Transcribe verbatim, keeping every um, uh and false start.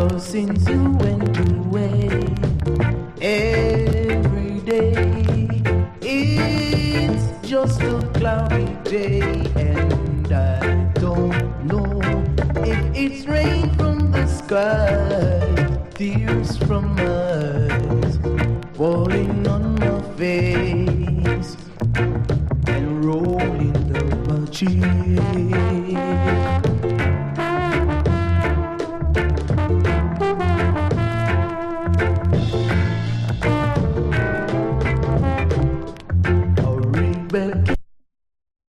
ever since you went away. Every day it's just a cloudy day, and I don't know if it's rain from the sky, tears from my eyes falling on my face and rolling down my cheek.